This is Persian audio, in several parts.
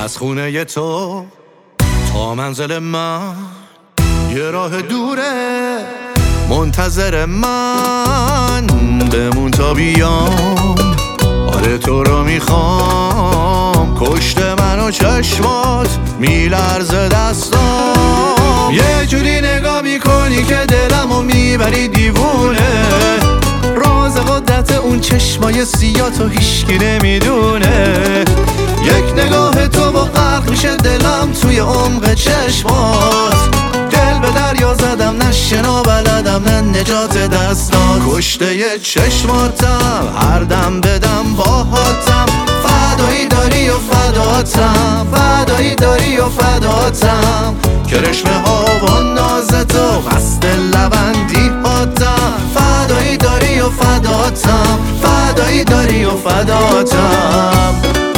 از خونه تو تا منزل من یه راه دوره، منتظر من بمون تا بیام. آره تو رو میخوام، کشته منو چشمات میلرزه دستام. یه جوری نگاه میکنی که دلمو میبری دیوونه، راز قدرت اون چشمای سیاتو هیشکی نمیدونه. یک نگاه تو با غرق میشه دلم توی عمق چشمات. دل به دریا زدم، نه شنا بلدم نه نجات دستات. کشته ی چشماتم، هر دم بدم باهاتم. فدایی داری و فداتم، فدایی داری و فداتم. کرشمه ها و ناز تو، مست لبندی هاتم. فدایی داری و فداتم، فدایی داری و فداتم.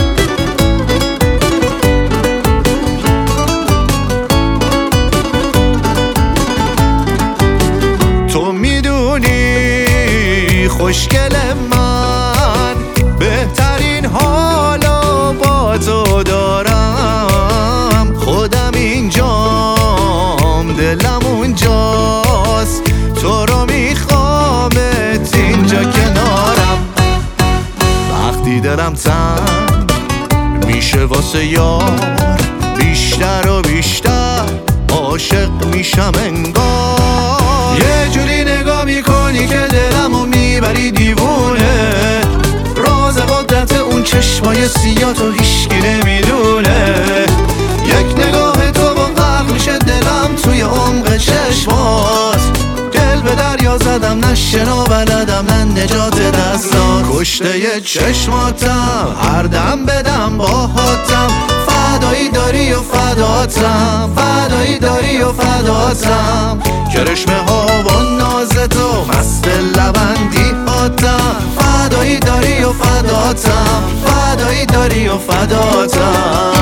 تو میدونی خوشگل من، بهترین حالو با تو دارم. خودم اینجام، دلم اونجاست، تو رو میخوامت اینجا کنارم. وقتی دلم تنگ میشه واسه یار، بیشتر و بیشتر عاشق میشم انگار. یه جوری نگاه میکنی که دلمو میبری دیوونه، راز قدرت اون چشمای سیاتو هیشکی نمیدونه. یک نگاه تو با غرق میشه دلم توی عمق چشمات. دل به دریا زدم، نه شنا بلدم نه نجات دستات. کشته ی چشماتم، هر دم بدم باهاتم. فدایی داری و فداتم، فدایی داری و فداتم. کرشمه ها و ناز تو، مست لبندی هاتم. فدایی داری و فداتم، فدایی داری و فداتم.